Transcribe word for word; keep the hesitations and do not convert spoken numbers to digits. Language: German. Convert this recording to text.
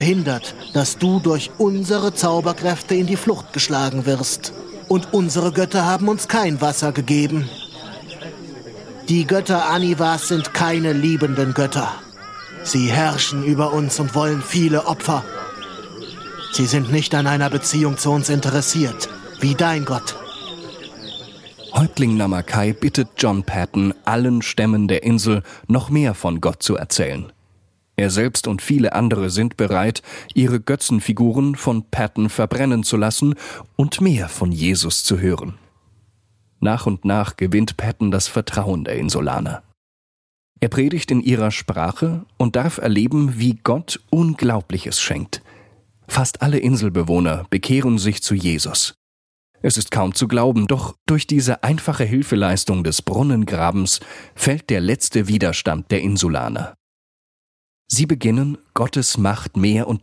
hindert, dass du durch unsere Zauberkräfte in die Flucht geschlagen wirst. Und unsere Götter haben uns kein Wasser gegeben. Die Götter Anivas sind keine liebenden Götter. Sie herrschen über uns und wollen viele Opfer. Sie sind nicht an einer Beziehung zu uns interessiert, wie dein Gott. Häuptling Namakai bittet John Patton, allen Stämmen der Insel noch mehr von Gott zu erzählen. Er selbst und viele andere sind bereit, ihre Götzenfiguren von Patton verbrennen zu lassen und mehr von Jesus zu hören. Nach und nach gewinnt Patton das Vertrauen der Insulaner. Er predigt in ihrer Sprache und darf erleben, wie Gott Unglaubliches schenkt. Fast alle Inselbewohner bekehren sich zu Jesus. Es ist kaum zu glauben, doch durch diese einfache Hilfeleistung des Brunnengrabens fällt der letzte Widerstand der Insulaner. Sie beginnen, Gottes Macht mehr und